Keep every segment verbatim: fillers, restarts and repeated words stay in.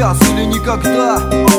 сейчас или никогда.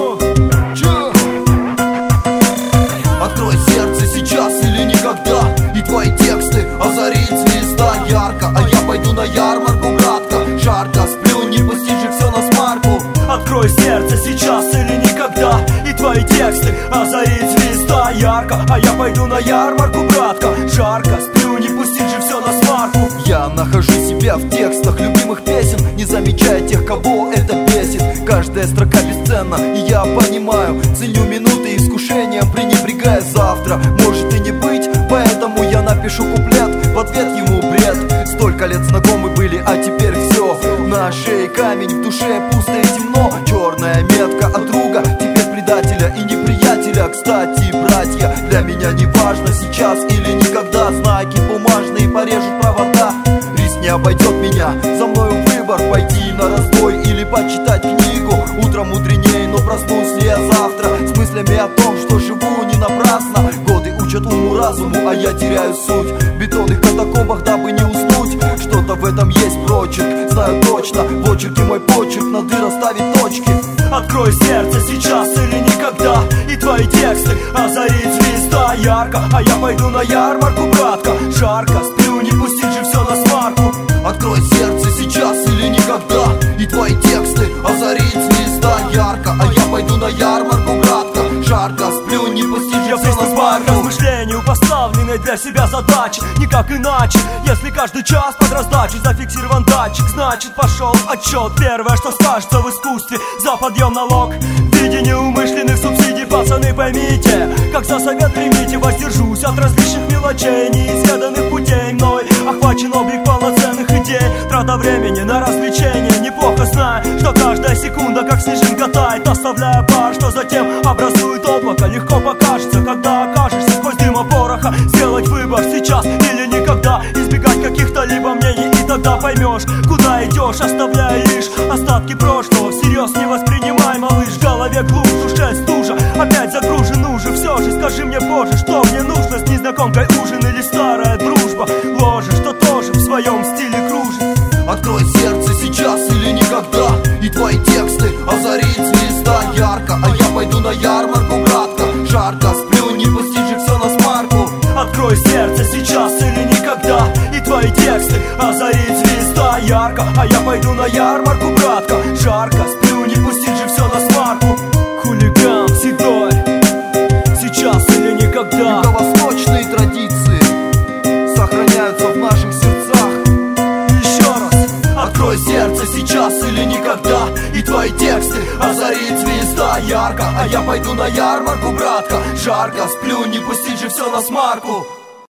Открой сердце сейчас или никогда, и твои тексты озарит звезда ярко. А я пойду на ярмарку, братка, жарко, сплю, не пусти же все на смарку. Открой сердце сейчас или никогда, и твои тексты озарит звезда ярко. А я пойду на ярмарку, братка, жарко, сплю, не пусти же все на смарку. Я нахожу себя в текстах любимых песен, не замечая тех, кого это бесит. Каждая строка бесценна, и я понимаю, ценю минуты искушением, пренебрегая завтра. Может и не быть, поэтому я напишу куплет, в ответ ему бред. Столько лет знакомы были, а теперь все. На шее камень, в душе пусто и темно. Черная метка от друга, теперь предателя и неприятеля. Кстати, братья, для меня не важно сейчас или никогда. Знаки бумажные порежут провода. Риск не обойдет меня, за мною выбор, пойти на разбой или почитать книгу. Утром мудренее, но проснусь ли я завтра с мыслями о том, что живу не напрасно. Годы учат уму-разуму, а я теряю суть в бетонных катакомбах, дабы не уснуть. Что-то в этом есть прочерк, знаю точно, в очерке мой почерк, на дыр расставить точки. Открой сердце сейчас или никогда, и твои тексты озарит звезда ярко. А я пойду на ярмарку, братка, жарко, сплю, не пустить же все на смарку. Открой сердце сейчас или никогда, и твои тексты озарит звезда ярко. А я пойду на ярмарку, братка, жарко, сплю, не пустить же все на смарку. К размышлению поставленной для себя задачи, никак иначе, если каждый час под раздачу зафиксирован датчик, значит пошел отчет. Первое, что скажется в искусстве, за подъем налог в виде неумышленных субсидий. Пацаны, поймите, как за совет примите, воздержусь от различных мелочей, неизведанных путей. Мной охвачен облик полноценных идей, трата времени на развлечения. Неплохо знаю, что каждая секунда как снежинка тает, оставляя пар, что затем образует облако. Легко покажется, когда окажешься сквозь дыма пороха. Сделать выбор сейчас или никогда, избегать каких-то либо мнений, и тогда поймешь, куда идешь, оставляя лишь остатки прошлого. Всерьез не воспринимай, малыш, в голове глушь, в душе стужа, опять загружен уже. Все же скажи мне, Боже, что мне нужно, с незнакомкой ужин или старая дружба, ложе, что тоже в своем стиле кружит. Открой сердце сейчас или никогда, и твои тексты озарит звезда ярко. А я пойду на ярмарку, братка, жарко, сплю, не пусти же все на смарку. Открой сердце сейчас или никогда, и твои тексты озарит звезда ярко. А я пойду на ярмарку, братка, жарко, сплю, не пустить же все на смарку. Хулиган седой, сейчас или никогда. Юго-восточные традиции сохраняются в наших сердцах. Еще раз. Открой сердце сейчас или никогда, и твои тексты озарит звезда ярко. А я пойду на ярмарку, братка, жарко, сплю, не пустить же все на смарку.